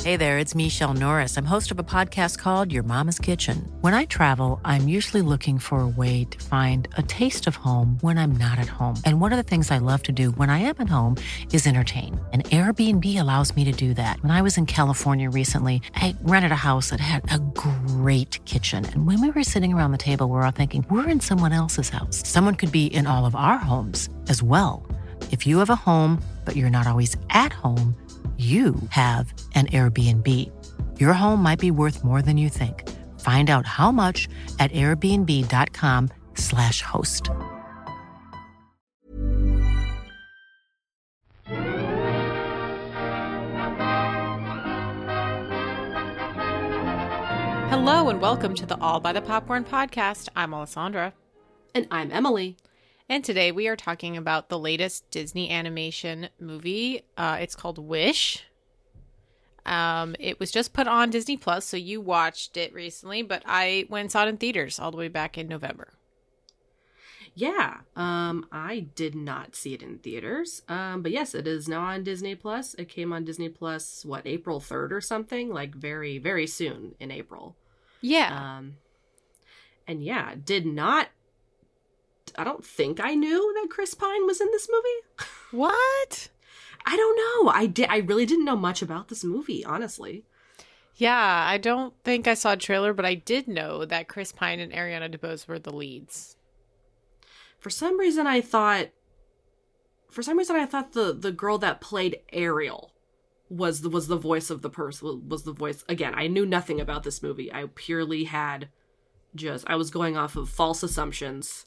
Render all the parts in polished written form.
Hey there, it's Michelle Norris. I'm host of a podcast called Your Mama's Kitchen. When I travel, I'm usually looking for a way to find a taste of home when I'm not at home. And one of the things I love to do when I am at home is entertain. And Airbnb allows me to do that. When I was in California recently, I rented a house that had a great kitchen. And when we were sitting around the table, we were all thinking, we're in someone else's house. Someone could be in all of our homes as well. If you have a home, but you're not always at home, you have an Airbnb. Your home might be worth more than you think. Find out how much at airbnb.com/host. Hello and welcome to the All by the Popcorn podcast. I'm Alessandra. And I'm Emily. And today we are talking about the latest Disney animation movie. It's called Wish. It was just put on Disney Plus, so you watched it recently, but I went and saw it in theaters all the way back in November. Yeah, I did not see it in theaters, but yes, it is now on Disney Plus. It came on Disney Plus, April 3rd or something? Like very, very soon in April. Yeah. And yeah, I don't think I knew that Chris Pine was in this movie. What? I don't know. I really didn't know much about this movie, honestly. Yeah, I don't think I saw a trailer, but I did know that Chris Pine and Ariana DeBose were the leads. For some reason I thought the girl that played Ariel was the voice of the person, was the voice. Again, I knew nothing about this movie. I purely had I was going off of false assumptions.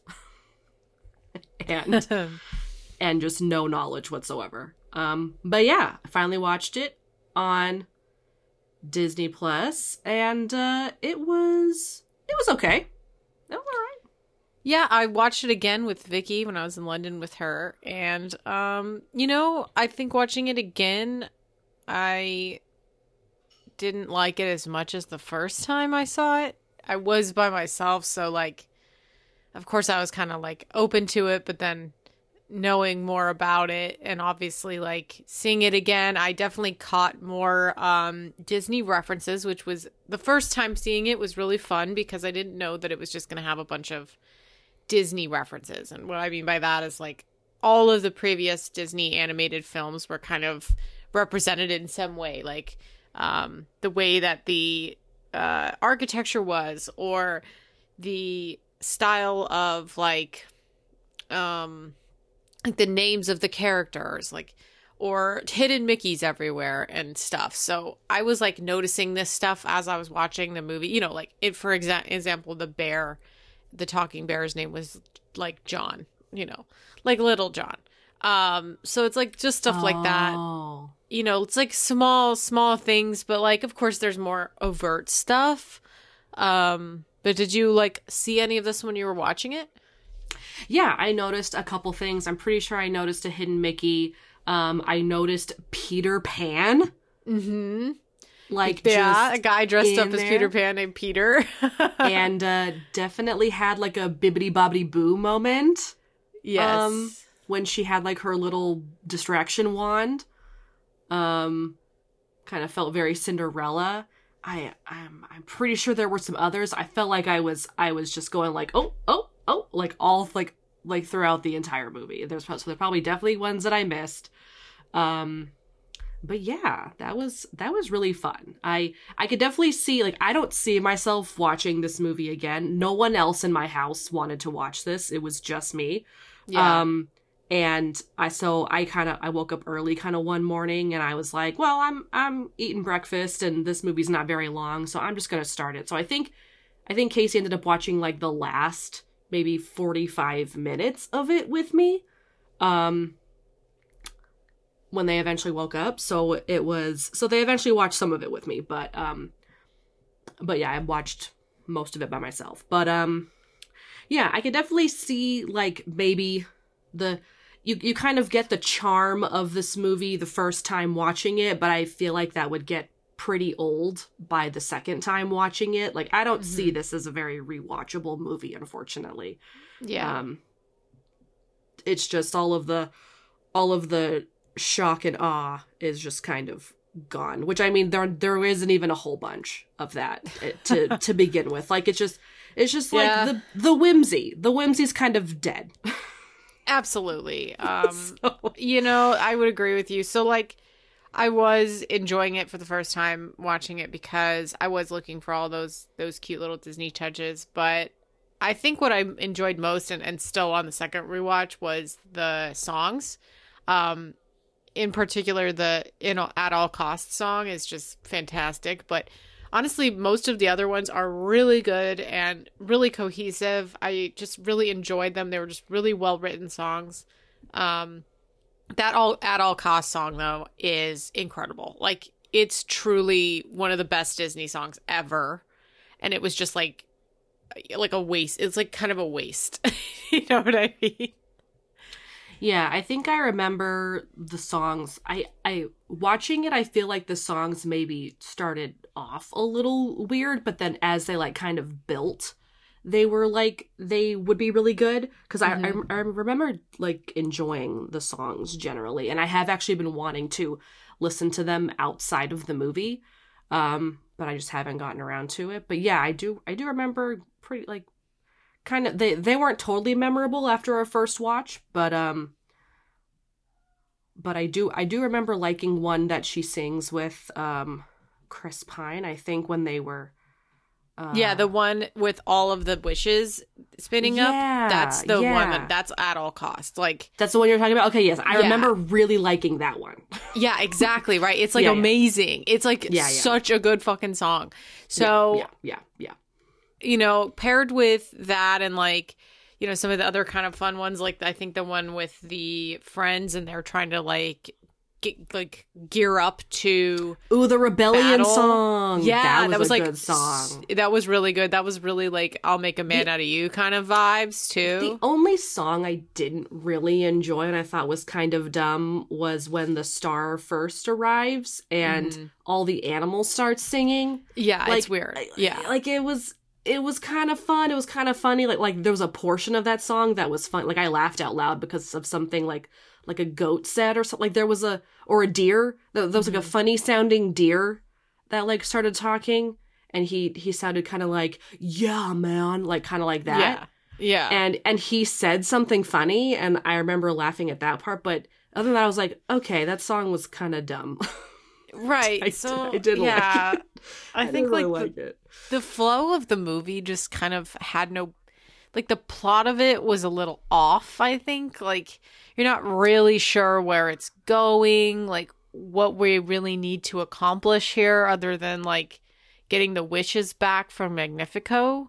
and just no knowledge whatsoever. But yeah, I finally watched it on Disney Plus, and it was okay. It was all right. Yeah, I watched it again with Vicky when I was in London with her, and I think watching it again, I didn't like it as much as the first time I saw it. I was by myself, so of course I was kind of open to it, but then knowing more about it and obviously seeing it again, I definitely caught more Disney references, which was the first time seeing it was really fun because I didn't know that it was just going to have a bunch of Disney references. And what I mean by that is all of the previous Disney animated films were kind of represented in some way, the way that the architecture was, or the style of the names of the characters, or hidden Mickeys everywhere and stuff. So I was noticing this stuff as I was watching the movie. For example, the talking bear's name was John, Little John. So it's just stuff like that. It's small things, but of course there's more overt stuff. But did you see any of this when you were watching it? Yeah, I noticed a couple things. I'm pretty sure I noticed a hidden Mickey. I noticed Peter Pan. Mm-hmm. A guy dressed up as Peter Pan named Peter. And definitely had a bibbidi bobbidi boo moment. Yes. When she had her little distraction wand. Kind of felt very Cinderella. I'm pretty sure there were some others. I felt like I was just going oh, all throughout the entire movie. There's probably definitely ones that I missed. But yeah, that was really fun. I could definitely see, I don't see myself watching this movie again. No one else in my house wanted to watch this. It was just me. Yeah. And I woke up early one morning and I was like, well, I'm eating breakfast and this movie's not very long, so I'm just going to start it. So I think Casey ended up watching the last maybe 45 minutes of it with me. When they eventually woke up. So they eventually watched some of it with me, but yeah, I watched most of it by myself. But yeah, I could definitely see maybe you kind of get the charm of this movie the first time watching it, but I feel like that would get pretty old by the second time watching it. I don't see this as a very rewatchable movie, unfortunately. Yeah. It's just all of the shock and awe is just kind of gone. Which I mean, there isn't even a whole bunch of that to begin with. Like it's just Yeah. like the whimsy. The whimsy's kind of dead. Absolutely. So- I would agree with you. So like I was enjoying it for the first time watching it because I was looking for all those cute little Disney touches, but I think what I enjoyed most and still on the second rewatch was the songs. In particular the At All Costs song is just fantastic, but honestly most of the other ones are really good and really cohesive. I just really enjoyed them. They were just really well written songs. That At All Costs song though is incredible. Like it's truly one of the best Disney songs ever, and it was just like a waste. It's like kind of a waste. You know what I mean? Yeah, I think I remember the songs. I watching it, I feel like the songs maybe started off a little weird, but then as they like kind of built, they were like they would be really good because I remember like enjoying the songs generally, and I have actually been wanting to listen to them outside of the movie, but I just haven't gotten around to it. But yeah, I do remember pretty like kind of they weren't totally memorable after our first watch, but I do remember liking one that she sings with Chris Pine, I think when they were yeah, the one with all of the wishes spinning up. That's the one that's At All Costs. Like that's the one you're talking about. Okay, yes, I remember really liking that one. Yeah, exactly, right. It's like amazing. It's like such a good fucking song. So yeah. Paired with that and like, some of the other kind of fun ones, like I think the one with the friends and they're trying to like gear up to the rebellion battle. Song. Yeah, that was a like good song. That was really good. That was really like I'll make a man out of you kind of vibes too. The only song I didn't really enjoy and I thought was kind of dumb was when the star first arrives and all the animals start singing. Yeah, like, it's weird. Yeah, like it was kind of fun. It was kind of funny. Like there was a portion of that song that was fun. Like I laughed out loud because of something like a goat said or something. Like there was a deer. There was like a funny sounding deer that like started talking, and he sounded kind of like, yeah, man, like kind of like that. Yeah. And he said something funny, and I remember laughing at that part. But other than that, I was like, okay, that song was kind of dumb. Right. I did like it. I think really like it. The flow of the movie just kind of had no, like the plot of it was a little off, I think. Like you're not really sure where it's going, like what we really need to accomplish here other than like getting the wishes back from Magnifico.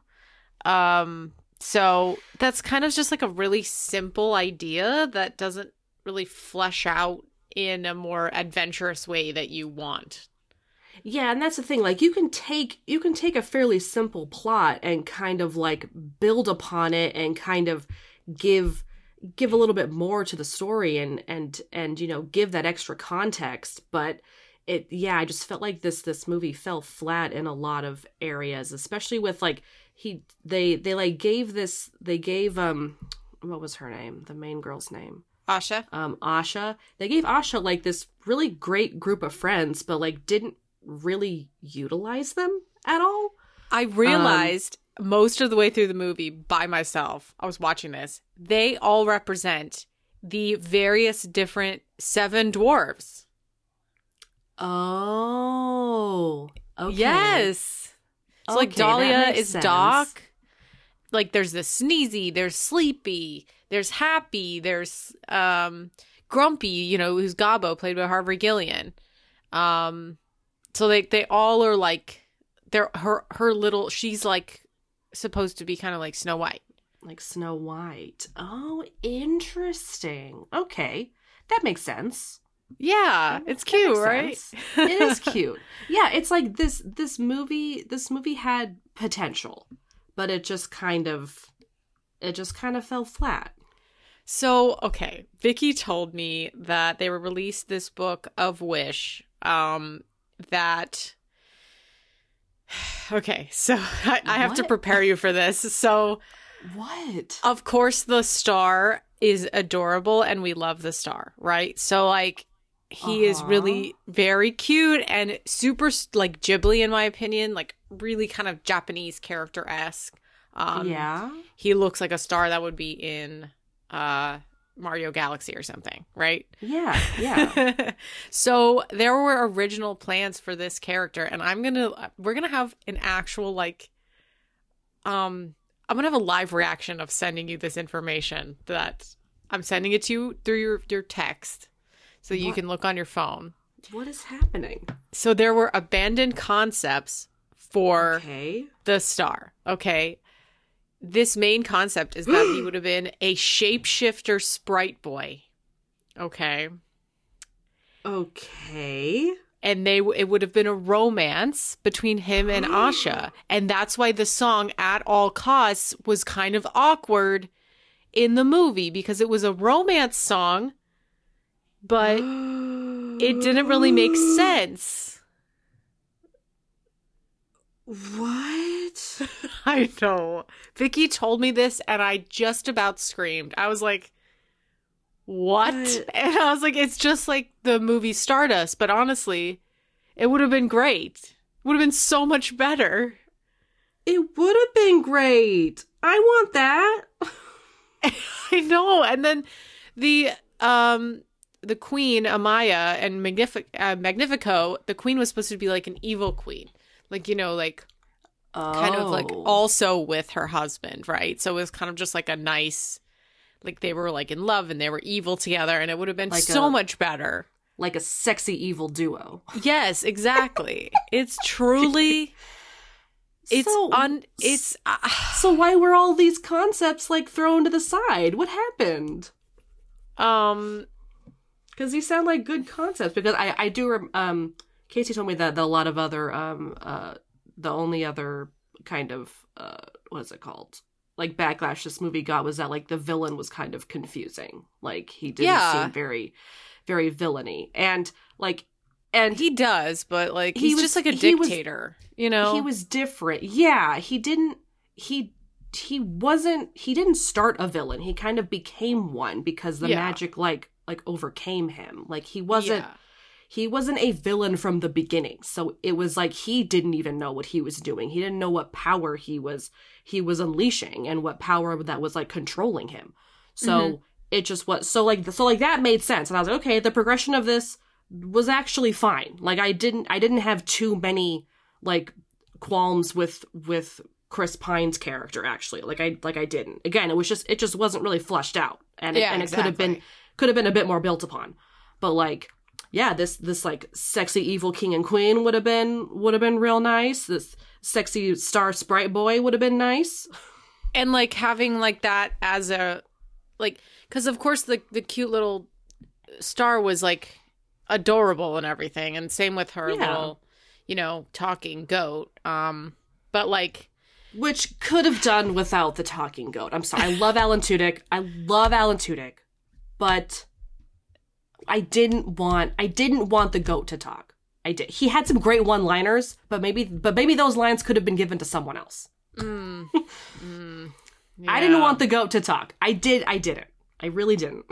So that's kind of just like a really simple idea that doesn't really flesh out in a more adventurous way that you want. Yeah, and that's the thing. Like you can take a fairly simple plot and kind of like build upon it and kind of give a little bit more to the story and give that extra context. But I just felt like this movie fell flat in a lot of areas, especially with like they gave what was her name? The main girl's name. Asha. Asha. They gave Asha like this really great group of friends, but like didn't really utilize them at all. I realized most of the way through the movie by myself, I was watching this, they all represent the various different 7 dwarves. Oh. Okay. Yes. So like Dahlia is sense. Doc. Like there's the Sneezy, there's Sleepy, there's Happy, there's Grumpy, who's Gobbo, played by Harvey Gillian. So they all are like they're her little, she's like supposed to be kind of like Snow White. Like Snow White. Oh, interesting. Okay. That makes sense. Yeah, it's cute, right? It is cute. Yeah, it's like this movie had potential, but it just kind of fell flat. So, okay, Vicky told me that they released this book of Wish that okay, so I have to prepare you for this. So what? Of course the star is adorable and we love the star, right? So like He is really very cute and super like Ghibli in my opinion, like really kind of Japanese character-esque. Yeah. He looks like a star that would be in Mario Galaxy or something, right? Yeah, yeah. So there were original plans for this character, and we're gonna have an actual like I'm gonna have a live reaction of sending you this information that I'm sending it to you through your text so that you can look on your phone. What is happening? So there were abandoned concepts for Okay. the star. Okay. This main concept is that he would have been a shapeshifter sprite boy. Okay. Okay. And it would have been a romance between him and Asha. And that's why the song At All Costs was kind of awkward in the movie, because it was a romance song, but it didn't really make sense. What? I know. Vicky told me this and I just about screamed. I was like, what? And I was like, it's just like the movie Stardust, but honestly, it would have been great. It would have been so much better. It would have been great. I want that. I know. And then the queen, Amaya, and Magnifico, the queen was supposed to be like an evil queen. Like, you know, like kind of like also with her husband, right? So it was kind of just like a nice, like they were like in love and they were evil together, and it would have been like so much better. Like a sexy evil duo. Yes, exactly. It's truly So why were all these concepts like thrown to the side? What happened? Because these sound like good concepts. Because I do Casey told me that a lot of other the only other kind of what is it called, like backlash this movie got was that like the villain was kind of confusing. Like he didn't seem very, very villainy, and he does, but like he's just like a dictator, you know. He was different. Yeah, he didn't start a villain. He kind of became one because the magic like overcame him. Like he wasn't a villain from the beginning. So it was like he didn't even know what he was doing. He didn't know what power he was unleashing and what power that was like controlling him. So it just was so that made sense. And I was like, okay, the progression of this was actually fine. Like I didn't have too many like qualms with Chris Pine's character actually. Like I didn't. Again, it just wasn't really fleshed out. And it could have been a bit more built upon. But like, yeah, this like sexy evil king and queen would have been real nice. This sexy star sprite boy would have been nice. And like having like that as a like, because of course the cute little star was like adorable and everything, and same with her little, you know, talking goat. But like, which could have done without the talking goat. I'm sorry, I love Alan Tudyk, but I didn't want the goat to talk. I did. He had some great one-liners, but maybe those lines could have been given to someone else. Yeah. I didn't want the goat to talk. I didn't. I really didn't.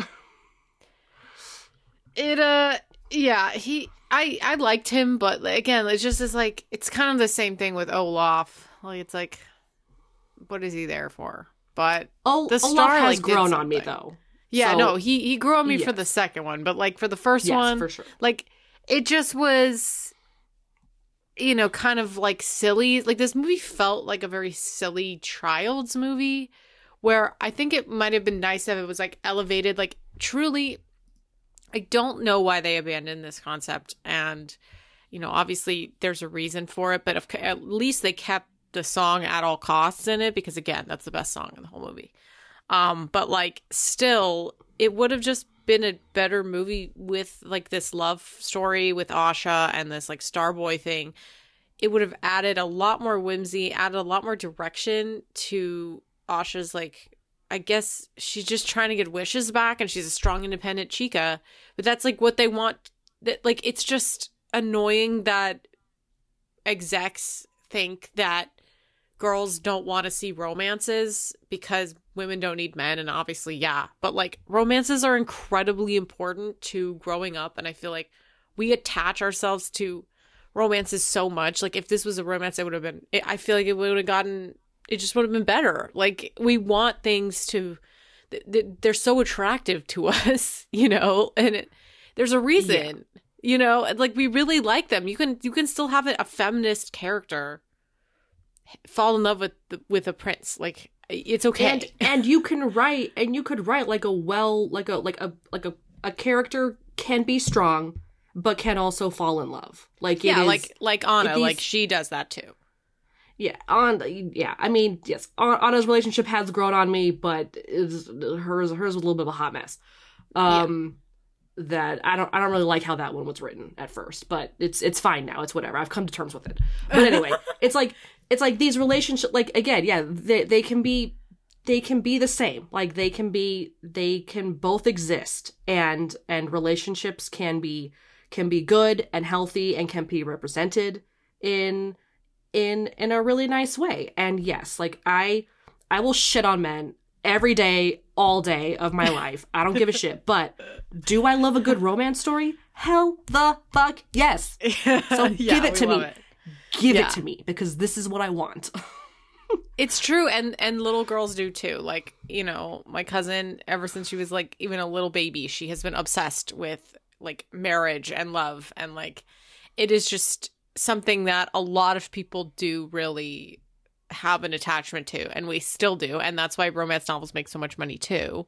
I liked him, but again, it's just this like, it's kind of the same thing with Olaf. Like it's like, what is he there for? But the star Olaf has grown on me though. Yeah, so, no, he grew on me for the second one, but like for the first one, for sure. Like it just was, you know, kind of like silly. Like this movie felt like a very silly child's movie, where I think it might have been nice if it was like elevated. Like truly, I don't know why they abandoned this concept, and you know, obviously there's a reason for it, but at least they kept the song At All Costs in it, because again, that's the best song in the whole movie. But like still, it would have just been a better movie with like this love story with Asha and this like Starboy thing. It would have added a lot more whimsy, added a lot more direction to Asha's like, I guess she's just trying to get wishes back and she's a strong, independent chica, but that's like what they want. That like, it's just annoying that execs think that girls don't want to see romances because women don't need men, and obviously, yeah. But like romances are incredibly important to growing up, and I feel like we attach ourselves to romances so much. Like if this was a romance, I feel like it would have gotten, it just would have been better. Like we want things to, they're so attractive to us, you know, and there's a reason, you know, like we really like them. You can still have a feminist character fall in love with a prince. Like it's okay. And you could write like a character can be strong but can also fall in love. Like like Anna, like she does that too. Yeah, I mean, yes, Anna's relationship has grown on me, but hers was a little bit of a hot mess. That I don't really like how that one was written at first, but it's fine now. It's whatever. I've come to terms with it. But anyway, it's like these relationships, like again, yeah, they can be the same. Like they can both exist, and relationships can be good and healthy and can be represented in a really nice way. And yes, like I will shit on men every day, all day of my life. I don't give a shit. But do I love a good romance story? Hell the fuck yes. So give it to me. Give it to me, because this is what I want. It's true, and little girls do too. Like, you know, my cousin, ever since she was like even a little baby, she has been obsessed with like marriage and love, and like it is just something that a lot of people do really have an attachment to, and we still do, and that's why romance novels make so much money too.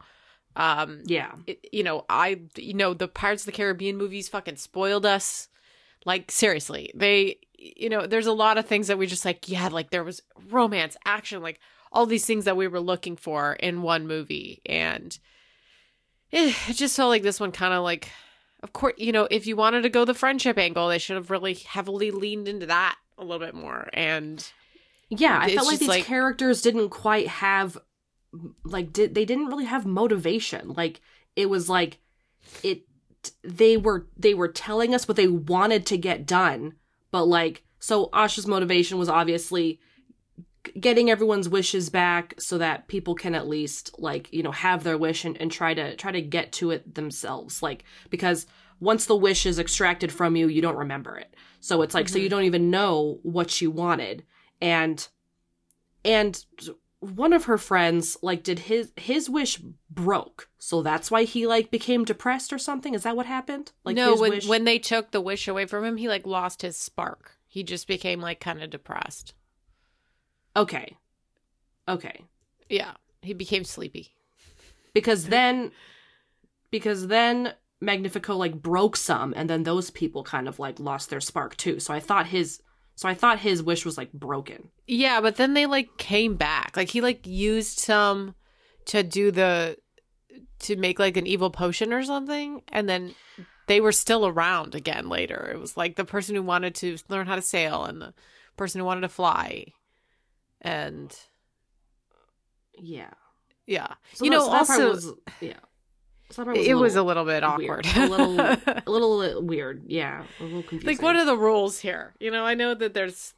The Pirates of the Caribbean movies fucking spoiled us. Like seriously, they, you know, there's a lot of things that we just like, yeah, like there was romance, action, like all these things that we were looking for in one movie, and it just felt like this one kind of like, of course, you know, if you wanted to go the friendship angle, they should have really heavily leaned into that a little bit more. And yeah, I felt like these characters didn't quite have, like, they didn't really have motivation. Like, it was like, they were telling us what they wanted to get done, but like, so Asha's motivation was obviously getting everyone's wishes back so that people can at least, like, you know, have their wish and try to get to it themselves. Like, because once the wish is extracted from you, you don't remember it. So it's like, so you don't even know what she wanted. And one of her friends, like, did his wish broke. So that's why he, like, became depressed or something? Is that what happened? Like, no, when they took the wish away from him, he, like, lost his spark. He just became, like, kind of depressed. Okay. Yeah, he became sleepy. Because then Magnifico, like, broke some, and then those people kind of, like, lost their spark, too. So I thought his wish was, like, broken. Yeah, but then they, like, came back. Like, he, like, used some to make, like, an evil potion or something, and then they were still around again later. It was, like, the person who wanted to learn how to sail and the person who wanted to fly. And... Yeah. So you know, also... It was a little bit awkward. a little weird. Yeah. A little confusing. Like, what are the rules here? You know, I know that there's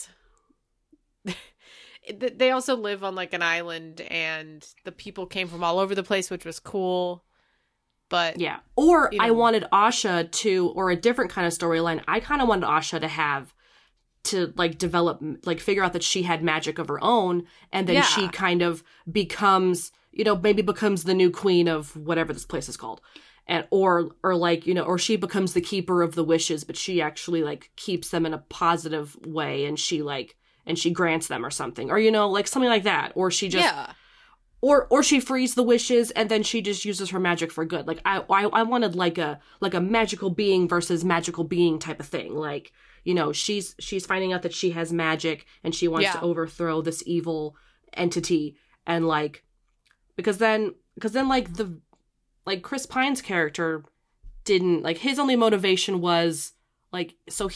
they also live on, like, an island, and the people came from all over the place, which was cool. But yeah. Or, you know, I wanted Asha to, or a different kind of storyline. I kind of wanted Asha to like develop, like, figure out that she had magic of her own, and then she kind of becomes, you know, maybe becomes the new queen of whatever this place is called. And or like, you know, or she becomes the keeper of the wishes, but she actually, like, keeps them in a positive way, and she grants them or something, or, you know, like something like that. Or she just or she frees the wishes and then she just uses her magic for good. Like I wanted like a magical being versus magical being type of thing. Like, you know, she's finding out that she has magic and she wants to overthrow this evil entity, and like because then like Chris Pine's character didn't, like, his only motivation was like,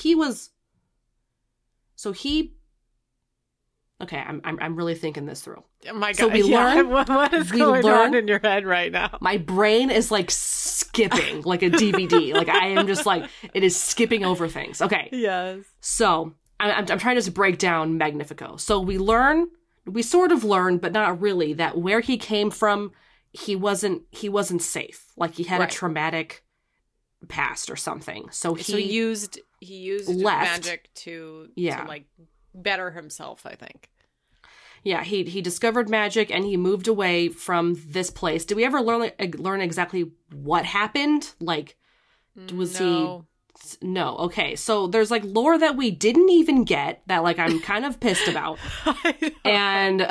okay, I'm really thinking this through. Oh my God. So we learn. What is going on in your head right now? My brain is, like, skipping like a DVD. Like, I am just, like, it is skipping over things. Okay. Yes. So I'm trying to just break down Magnifico. So we sort of learn, but not really, that where he came from, he wasn't safe. Like he had a traumatic past or something. So he used magic to like better himself, I think. Yeah, he discovered magic and he moved away from this place. Did we ever learn exactly what happened? Like, was he... No. Okay, so there's like lore that we didn't even get that like I'm kind of pissed about. And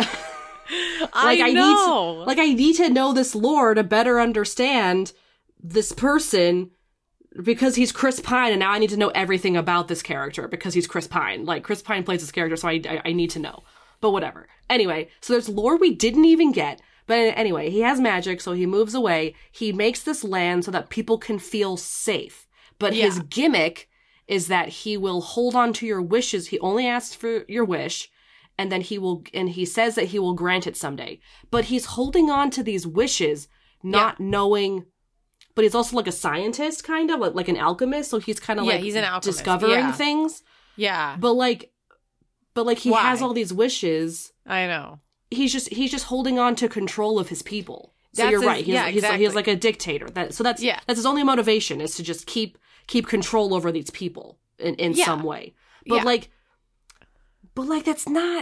I need to know this lore to better understand this person because he's Chris Pine, and now I need to know everything about this character because he's Chris Pine. Like Chris Pine plays this character, so I need to know. But whatever. Anyway, so there's lore we didn't even get. But anyway, he has magic, so he moves away. He makes this land so that people can feel safe. But his gimmick is that he will hold on to your wishes. He only asks for your wish, and then he says that he will grant it someday. But he's holding on to these wishes, not knowing. But he's also like a scientist, kind of like an alchemist. So he's kind of like he's an alchemist. Discovering things. Yeah, but he has all these wishes. I know. He's just holding on to control of his people. So you're right. He's like a dictator. That's his only motivation is to just keep control over these people in some way. But like that's not.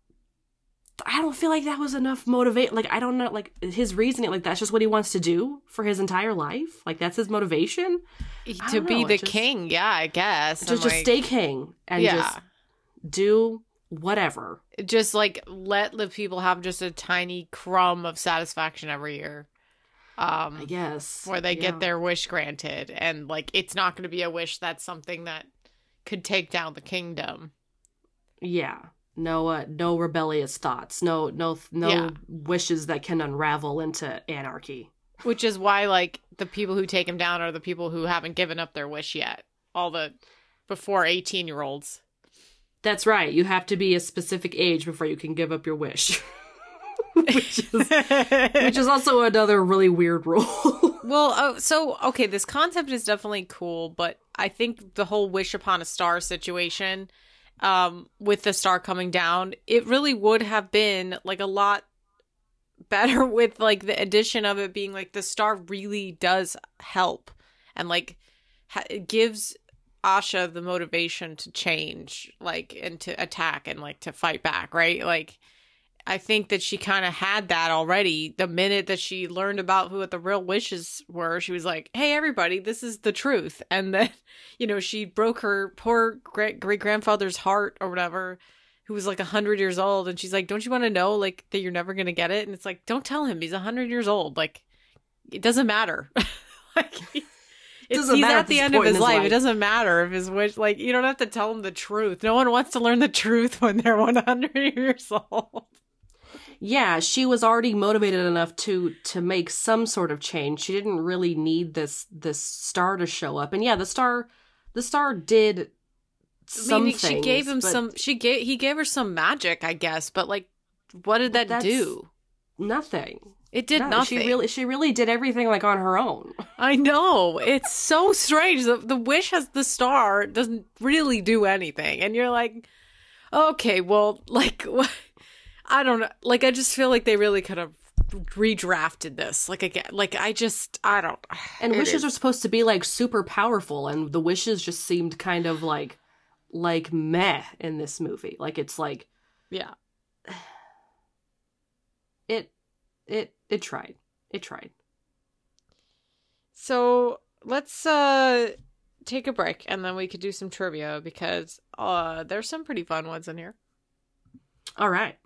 I don't feel like that was enough motivate. Like I don't know. Like his reasoning. Like that's just what he wants to do for his entire life. Like that's his motivation to be the king. Yeah, I guess. Just stay king and just do whatever. Just like let the people have just a tiny crumb of satisfaction every year. I guess. Where they get their wish granted. And like it's not going to be a wish that's something that could take down the kingdom. Yeah. No rebellious thoughts. No wishes that can unravel into anarchy. Which is why like the people who take him down are the people who haven't given up their wish yet. All the before 18-year-olds. That's right. You have to be a specific age before you can give up your wish. which is also another really weird rule. Well, okay, this concept is definitely cool, but I think the whole wish upon a star situation, with the star coming down, it really would have been like a lot better with like the addition of it being like the star really does help and like it gives Asha the motivation to change, like, and to attack and like to fight back, right? Like, I think that she kind of had that already. The minute that she learned about what the real wishes were, she was like, hey, everybody, this is the truth. And then, she broke her poor great-grandfather's heart or whatever, who was like 100 years old. And she's like, don't you want to know, like, that you're never going to get it? And it's like, don't tell him. He's 100 years old. Like, it doesn't matter. Like, he's at the end of his life. It doesn't matter if his wish, like, you don't have to tell him the truth. No one wants to learn the truth when they're 100 years old. Yeah, she was already motivated enough to make some sort of change. She didn't really need this star to show up. And yeah, the star did some things. She gave him he gave her some magic, I guess, but like, what did that do? Nothing. It did nothing. She really did everything like on her own. I know. It's so strange. The wish has the star doesn't really do anything. And you're like, okay, well, like, what? I don't know. Like, I just feel like they really could have redrafted this. Like, again, like, I don't. And wishes are supposed to be, like, super powerful, and the wishes just seemed kind of, like meh in this movie. Like, it's like... Yeah. It tried. It tried. So, let's take a break, and then we could do some trivia, because there's some pretty fun ones in here. All right.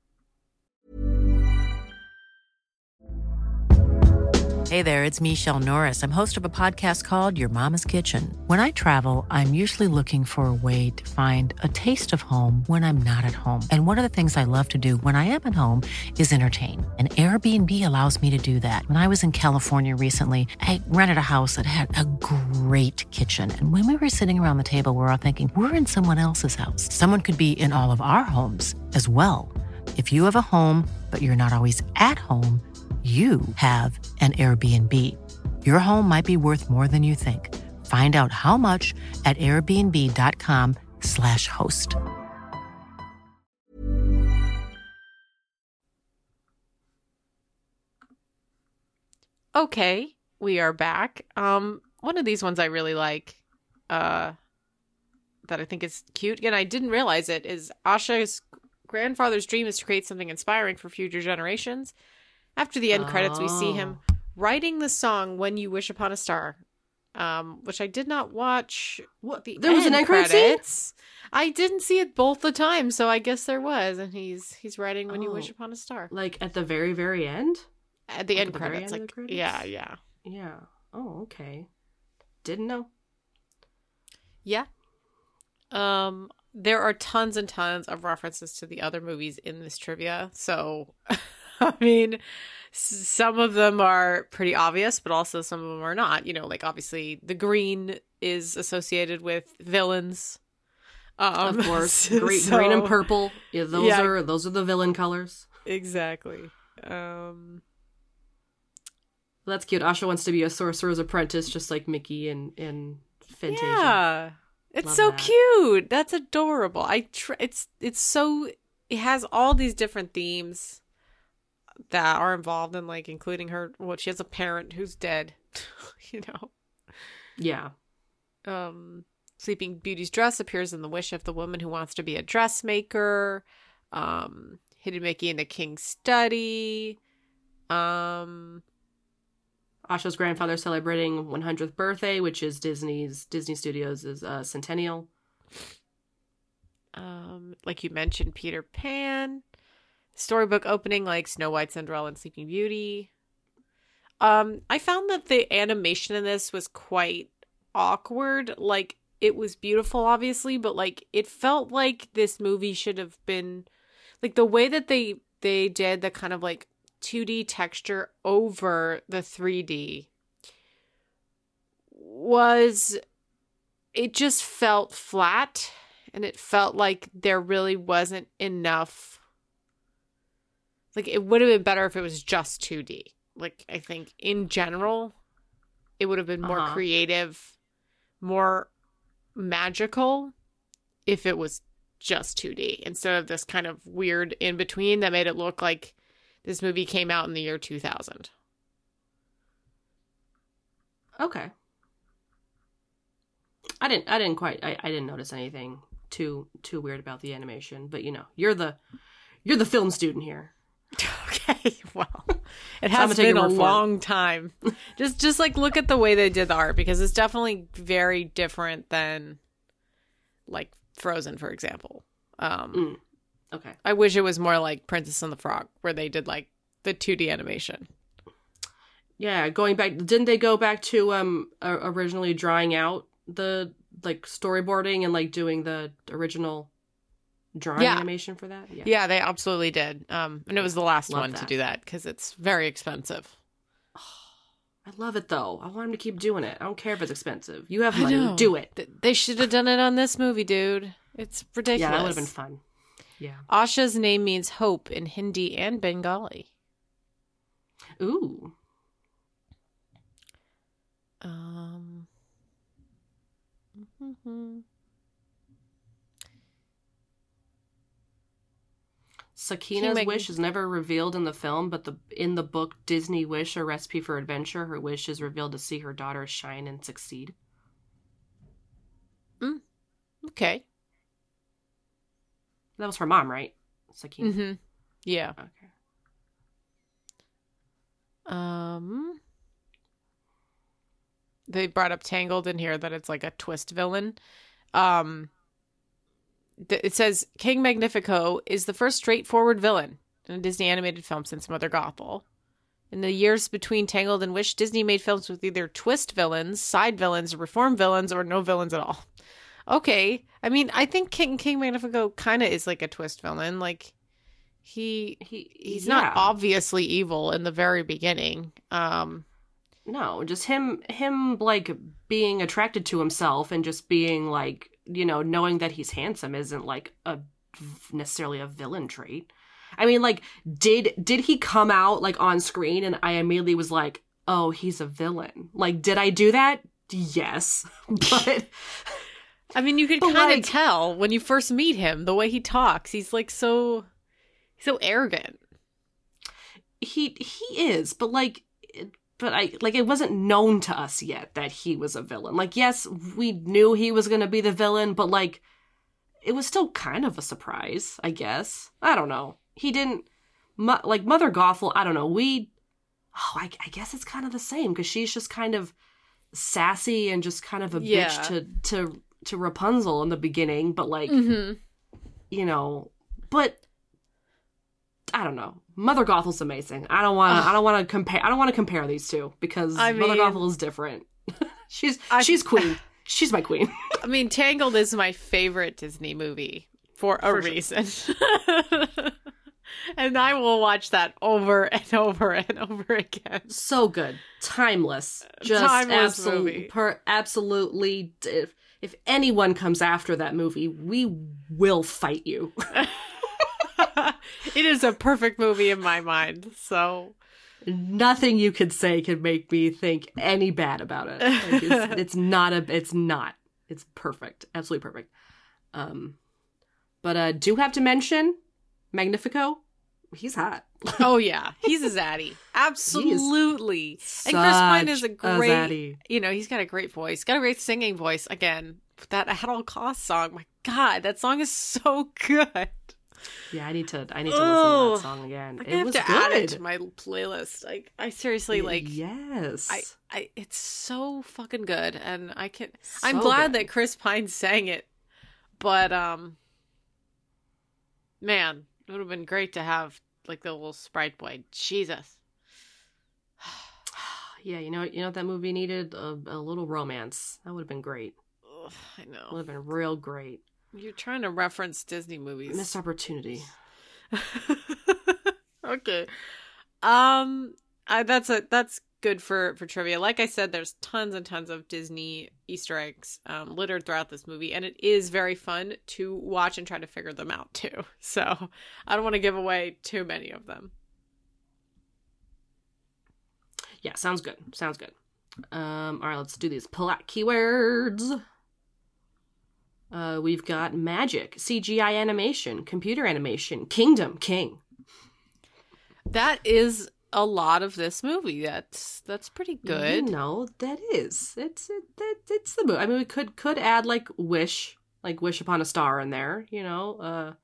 Hey there, it's Michelle Norris. I'm host of a podcast called Your Mama's Kitchen. When I travel, I'm usually looking for a way to find a taste of home when I'm not at home. And one of the things I love to do when I am at home is entertain. And Airbnb allows me to do that. When I was in California recently, I rented a house that had a great kitchen. And when we were sitting around the table, we were all thinking, we're in someone else's house. Someone could be in all of our homes as well. If you have a home, but you're not always at home, you have an Airbnb. Your home might be worth more than you think. Find out how much at airbnb.com Asha.com/host. Okay, we are back. One of these ones I really like, that I think is cute, and I didn't realize it, is Asha's grandfather's dream is to create something inspiring for future generations. After the end credits, we see him writing the song "When You Wish Upon a Star," which I did not watch. There was an end credits? I didn't see it both the time, so I guess there was, and he's writing "When You Wish Upon a Star," like at the very, very end. At the end at the credits, very end of the credits? yeah. Oh, okay. Didn't know. Yeah. There are tons and tons of references to the other movies in this trivia. So, I mean, some of them are pretty obvious, but also some of them are not. You know, like obviously the green is associated with villains. Of course, green and purple. Yeah, those are the villain colors. Exactly. That's cute. Asha wants to be a sorcerer's apprentice, just like Mickey and Fantasia. Yeah, it's Love so that. cute. That's adorable. It's so, it has all these different themes that are involved in, like, including her. Well, she has a parent who's dead. You know. Yeah. Sleeping Beauty's dress appears in the wish of the woman who wants to be a dressmaker. Hidden Mickey in the King's study. Asha's grandfather celebrating 100th birthday, which is Disney Studios' centennial. Like you mentioned, Peter Pan. Storybook opening like Snow White, Cinderella, and Sleeping Beauty. I found that the animation in this was quite awkward. Like, it was beautiful, obviously, but like it felt like this movie should have been, like, the way that they did the kind of like 2D texture over the 3D it just felt flat, and it felt like there really wasn't enough. Like, it would have been better if it was just 2D. Like, I think in general it would have been more creative, more magical if it was just 2D instead of this kind of weird in between that made it look like this movie came out in the year 2000. Okay. I didn't notice anything too weird about the animation, but you know, you're the film student here. Okay, well, it has been a long time. Just like look at the way they did the art, because it's definitely very different than like Frozen, for example. Okay. I wish it was more like Princess and the Frog, where they did like the 2D animation. Yeah, going back, didn't they go back to originally drawing out the like storyboarding and like doing the original drawing animation for that? Yeah, they absolutely did. And it was the last one to do that because it's very expensive. I love it though. I want them to keep doing it. I don't care if it's expensive. You have money, do it. They should have done it on this movie, dude. It's ridiculous. Yeah, that would have been fun. Yeah. Asha's name means hope in Hindi and Bengali. Ooh. Sakina's wish is never revealed in the film, but in the book Disney Wish: A Recipe for Adventure, her wish is revealed to see her daughter shine and succeed. Okay. That was her mom, right? Sakina. Mm-hmm. Yeah. Okay. They brought up Tangled in here, that it's like a twist villain. It says King Magnifico is the first straightforward villain in a Disney animated film since Mother Gothel. In the years between Tangled and Wish, Disney made films with either twist villains, side villains, reform villains, or no villains at all. Okay. I mean, I think King Magnifico kind of is like a twist villain. Like, he's not obviously evil in the very beginning. No, just him like being attracted to himself and just being like, you know, knowing that he's handsome isn't like necessarily a villain trait. I mean, like, did he come out like on screen and I immediately was like, oh, he's a villain? Like, did I do that? Yes. But I mean, you could But, kind of like- tell when you first meet him, the way he talks. He's like so arrogant. He is, but it wasn't known to us yet that he was a villain. Like, yes, we knew he was going to be the villain, but like it was still kind of a surprise, I guess. I don't know. He didn't like Mother Gothel. I don't know. I guess it's kind of the same because she's just kind of sassy and just kind of a bitch to Rapunzel in the beginning, but like you know, but I don't know. Mother Gothel's amazing. I don't want to compare these two because Mother Gothel is different. she's queen. She's my queen. I mean, Tangled is my favorite Disney movie for a reason. And I will watch that over and over and over again. So good. Timeless. Just Timeless movie. Absolutely. If anyone comes after that movie, we will fight you. It is a perfect movie in my mind, so nothing you could say could make me think any bad about it. Like, it's not. It's perfect. Absolutely perfect. But do have to mention Magnifico. He's hot. Oh yeah, he's a zaddy. Absolutely. And Chris Pine is a great zaddy. You know, he's got a great voice. Got a great singing voice. Again, that At All Costs song. My God, that song is so good. Yeah, I need to listen to that song again. I have to add it to my playlist. Like, I seriously yes. I it's so fucking good, and I can. So I'm glad good. that Chris Pine sang it, but man, it would have been great to have like the little sprite boy. Jesus. Yeah, you know what that movie needed? A little romance. That would have been great. Ugh, I know. Would have been real great. You're trying to reference Disney movies. Missed opportunity. Okay. That's good for trivia. Like I said, there's tons and tons of Disney Easter eggs littered throughout this movie, and it is very fun to watch and try to figure them out too. So I don't want to give away too many of them. Yeah, sounds good. All right, let's do these plot keywords. We've got magic, CGI animation, computer animation, kingdom, king. That is a lot of this movie. That's pretty good. You know, that is. It's the movie. I mean, we could add like Wish Upon a Star in there. You know,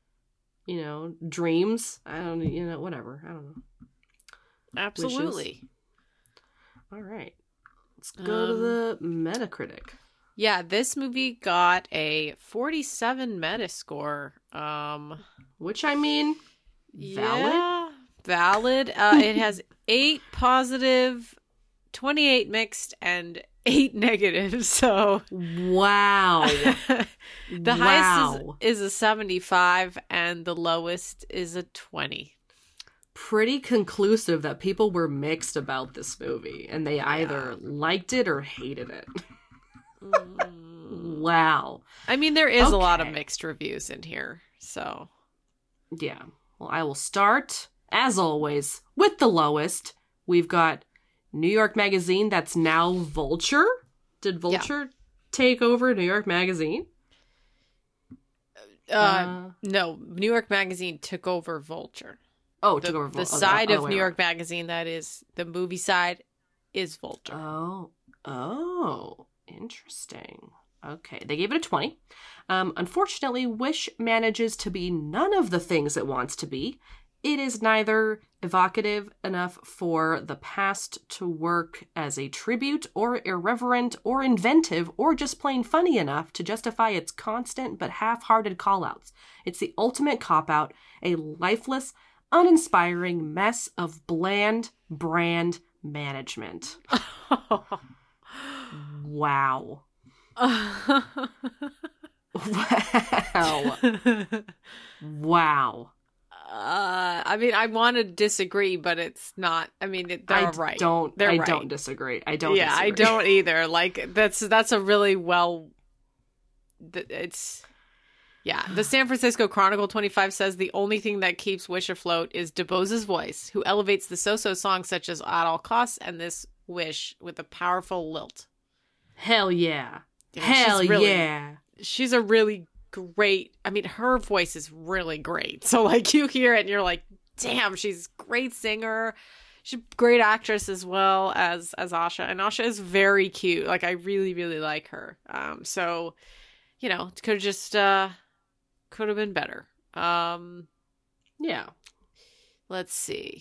dreams. I don't. You know, whatever. I don't know. Absolutely. Wishes. All right, let's go to the Metacritic. Yeah, this movie got a 47 Metascore. Which, I mean, valid? Yeah, valid. It has 8 positive, 28 mixed, and 8 negative. So wow. The highest is a 75, and the lowest is a 20. Pretty conclusive that people were mixed about this movie, and they either liked it or hated it. Wow. I mean, there is a lot of mixed reviews in here, so. Yeah. Well, I will start, as always, with the lowest. We've got New York Magazine, that's now Vulture. Did Vulture take over New York Magazine? No, New York Magazine took over Vulture. Oh, took over Vulture. The side of New York Magazine, that is, the movie side, is Vulture. Oh. Interesting. Okay, they gave it a 20. Unfortunately, Wish manages to be none of the things it wants to be. It is neither evocative enough for the past to work as a tribute, or irreverent, or inventive, or just plain funny enough to justify its constant but half-hearted call-outs. It's the ultimate cop-out, a lifeless, uninspiring mess of bland brand management. Wow. Wow. I mean, I want to disagree, but it's not. I mean, they're right. I don't disagree. I don't. Yeah, disagree. I don't either. Like that's a really well. It's. Yeah, the San Francisco Chronicle 25 says the only thing that keeps Wish afloat is DeBose's voice, who elevates the so-so songs such as At All Costs and this Wish with a powerful lilt. Hell yeah. Hell yeah. She's a really great, I mean, her voice is really great. So like you hear it and you're like, damn, she's a great singer. She's a great actress as well as Asha. And Asha is very cute. Like I really, really like her. So, you know, it could have just could have been better. Yeah. Let's see.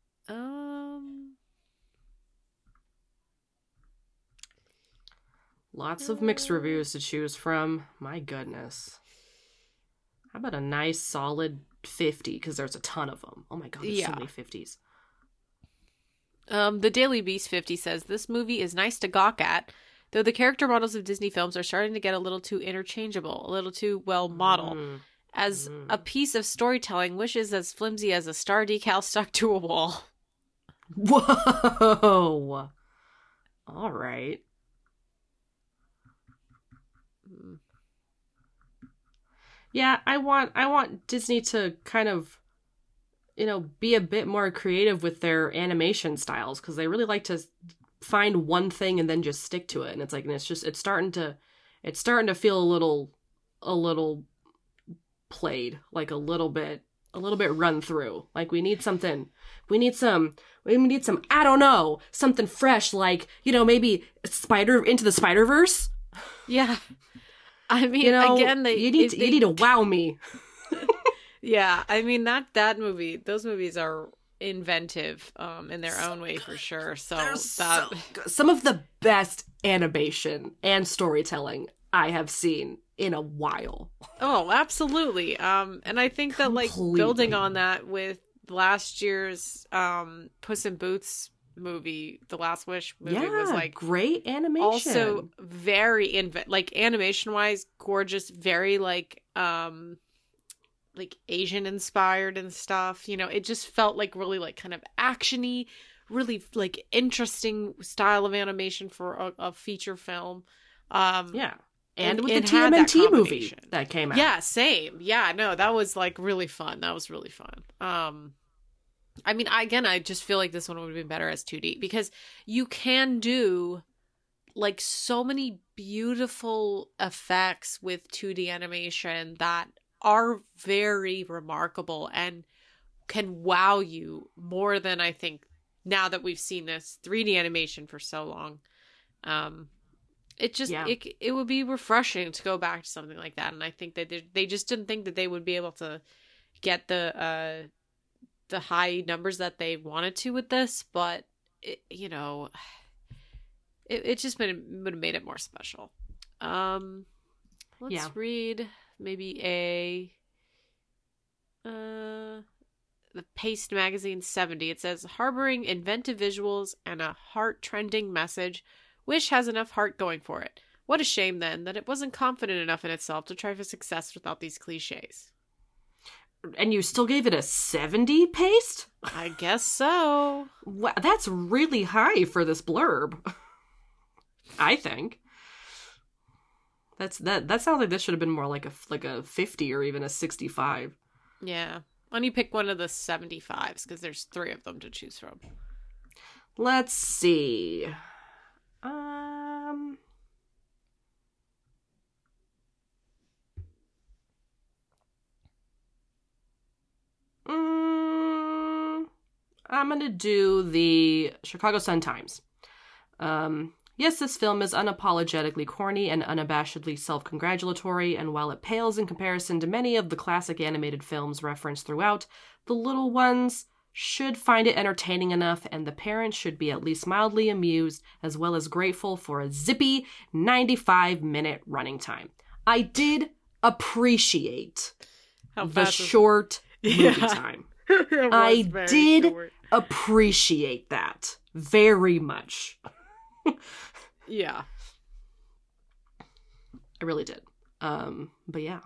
Lots of mixed reviews to choose from. My goodness. How about a nice solid 50? Because there's a ton of them. Oh my god, there's so many 50s. The Daily Beast 50 says, this movie is nice to gawk at, though the character models of Disney films are starting to get a little too interchangeable, a little too well modeled. As a piece of storytelling, Wish is as flimsy as a star decal stuck to a wall. Whoa. All right. Yeah, I want Disney to kind of, you know, be a bit more creative with their animation styles, because they really like to find one thing and then just stick to it. And it's like, and it's starting to feel a little played, like a little bit run through. Like we need some, I don't know, something fresh, like, you know, maybe Into the Spider-Verse. Yeah. I mean, you know, again, you need to wow me. Yeah, I mean those movies are inventive in their own way for sure. So some of the best animation and storytelling I have seen in a while. Oh, absolutely. And I think that like building on that with last year's Puss in Boots movie, The Last Wish movie, was like great animation. Also very like animation wise gorgeous, very like Asian inspired and stuff. You know, it just felt like really like kind of actiony, really like interesting style of animation for a feature film. Yeah. And with the TMNT movie that came out. Yeah, same. Yeah, no, that was like really fun. That was really fun. I mean, I just feel like this one would have been better as 2D, because you can do like so many beautiful effects with 2D animation that are very remarkable and can wow you more than I think now that we've seen this 3D animation for so long. It just, it would be refreshing to go back to something like that. And I think that they just didn't think that they would be able to get the high numbers that they wanted to with this, but it, you know, it just would have made it more special. Let's read maybe the Paste Magazine 70. It says, harboring inventive visuals and a heart-trending message, Wish has enough heart going for it. What a shame, then, that it wasn't confident enough in itself to try for success without these cliches. And you still gave it a 70, Paste? I guess so. Wow, that's really high for this blurb. I think. That sounds like this should have been more like a 50 or even a 65. Yeah. Why don't you pick one of the 75s, because there's 3 of them to choose from. Let's see. I'm gonna do the Chicago Sun-Times. Yes, this film is unapologetically corny and unabashedly self-congratulatory, and while it pales in comparison to many of the classic animated films referenced throughout, the little ones should find it entertaining enough, and the parents should be at least mildly amused, as well as grateful for a zippy 95-minute running time. I did appreciate the short movie time. I did appreciate that very much. Yeah. I really did. But yeah.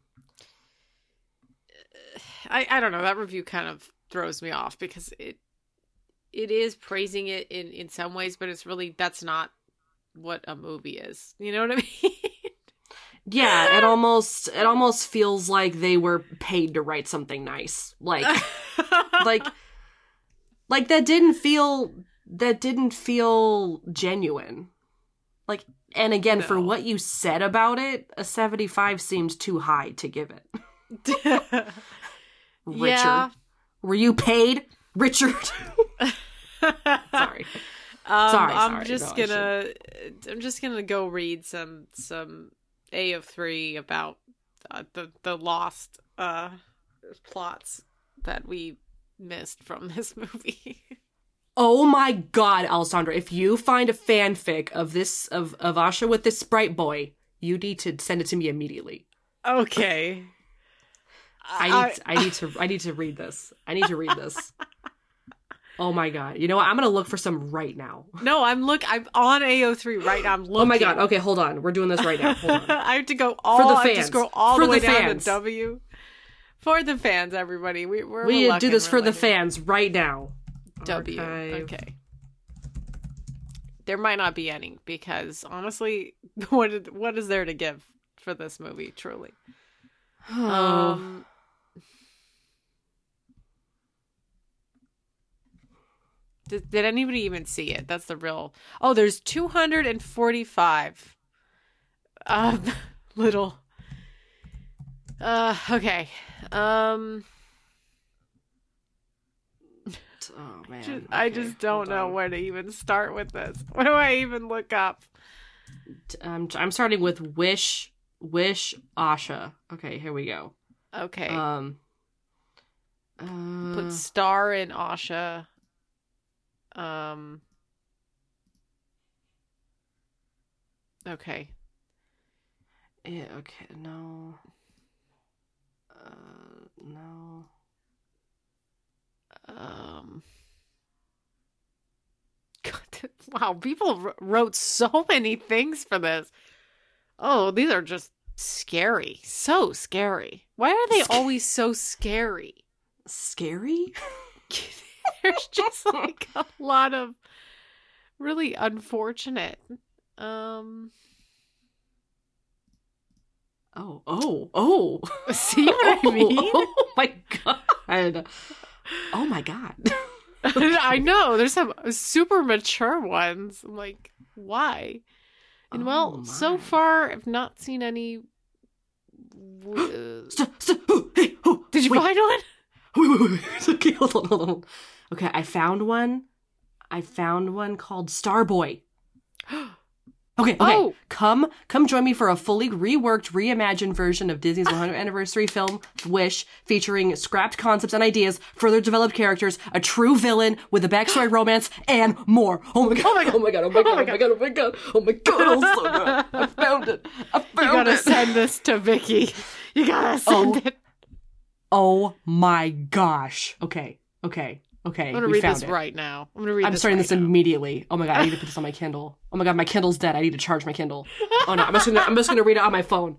I don't know. That review kind of throws me off, because it is praising it in some ways, but it's really, that's not what a movie is. You know what I mean? Yeah, it almost feels like they were paid to write something nice. Like that didn't feel genuine. Like And again, for No. what you said about it, a 75 seems too high to give it. Richard. Yeah. Were you paid? Richard. Sorry. I'm sorry. just gonna go read some AO3 about the lost plots that we missed from this movie. Oh my god, Alessandra, if you find a fanfic of this of Asha with this sprite boy, you need to send it to me immediately. Okay. I need to read this. I need to read this. Oh my god. You know what? I'm gonna look for some right now. No, I'm on AO3 right now. I'm looking. Oh my god. Okay, hold on. We're doing this right now. Hold on. I have to go I have to scroll all For the way the down fans. to W. For the fans, everybody. We do this for the fans right now. W. Archive. Okay. There might not be any because honestly, what is there to give for this movie? Truly. Oh. Did anybody even see it? That's the real. Oh, there's 245. Little. Okay. Oh man. I just don't know where to even start with this. What do I even look up? I'm starting with Wish Asha. Okay, here we go. Okay. Put star in Asha. Okay. Yeah, okay, no. No. God, wow, people wrote so many things for this. Oh, these are just scary. So scary. Why are they always so scary? Scary? There's just like a lot of really unfortunate. Oh. See what I mean? Oh my god. Oh my god. I know. There's some super mature ones. I'm like, why? And so far, I've not seen any. Did you find one? Wait. Okay, hold on. Okay, I found one called Starboy. Okay. Oh. Come join me for a fully reworked, reimagined version of Disney's 100th anniversary film, Wish, featuring scrapped concepts and ideas, further developed characters, a true villain with a backstory romance, and more. Oh my god. Oh my god. Oh, so good. I found it. You gotta send this to Vicky. You gotta send it. Oh my gosh. Okay. I'm gonna read this right now. I'm starting this immediately. Oh my god, I need to put this on my Kindle. Oh my god, my Kindle's dead. I need to charge my Kindle. Oh no, I'm just gonna read it on my phone.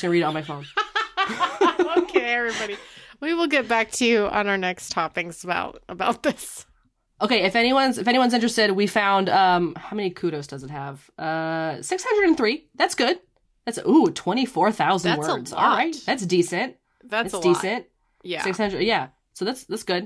Okay, everybody. We will get back to you on our next toppings about this. Okay, if anyone's interested, we found how many kudos does it have? 603. That's good. That's 24,000 words. That's a lot. All right, that's decent. That's decent. Yeah. 600. Yeah. So that's good.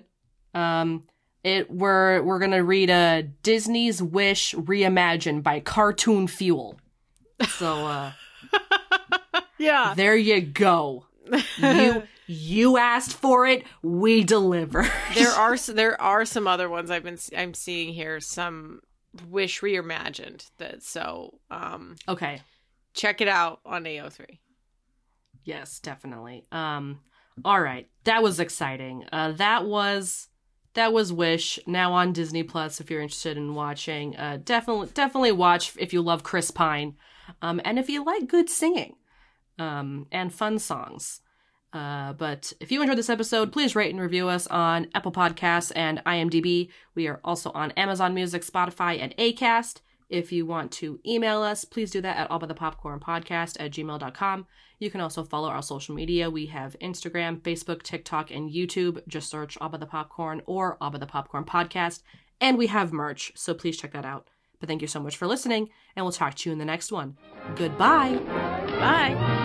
We're gonna read Disney's Wish Reimagined by Cartoon Fuel. So yeah. There you go. You asked for it, we deliver. There are some other ones I'm seeing here, some Wish Reimagined okay. Check it out on AO3. Yes, definitely. All right. That was exciting. That was Wish, now on Disney Plus if you're interested in watching. Definitely watch if you love Chris Pine. And if you like good singing. And fun songs. But if you enjoyed this episode, please rate and review us on Apple Podcasts and IMDb. We are also on Amazon Music, Spotify, and Acast. If you want to email us, please do that at allbythepopcornpodcast@gmail.com. You can also follow our social media. We have Instagram, Facebook, TikTok, and YouTube. Just search All By The Popcorn or All By The Popcorn Podcast. And we have merch, so please check that out. But thank you so much for listening, and we'll talk to you in the next one. Goodbye. Bye.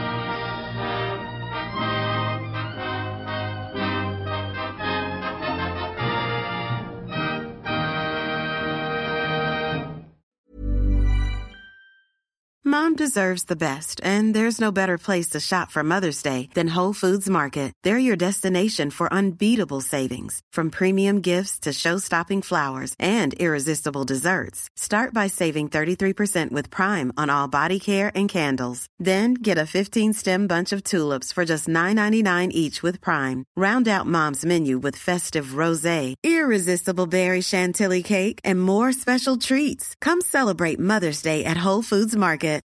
Mom deserves the best, and there's no better place to shop for Mother's Day than Whole Foods Market. They're your destination for unbeatable savings, from premium gifts to show-stopping flowers and irresistible desserts. Start by saving 33% with Prime on all body care and candles. Then get a 15-stem bunch of tulips for just $9.99 each with Prime. Round out Mom's menu with festive rosé, irresistible berry chantilly cake, and more special treats. Come celebrate Mother's Day at Whole Foods Market.